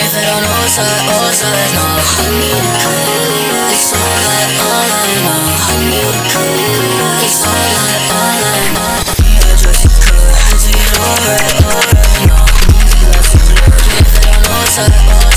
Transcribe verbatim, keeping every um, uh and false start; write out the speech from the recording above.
if it don't all side, all side, no. I need a cut. It's all like all I know. I need a cut. It's all like all I know. I just you could. I take it all right, all right, no. If it don't all side, all side.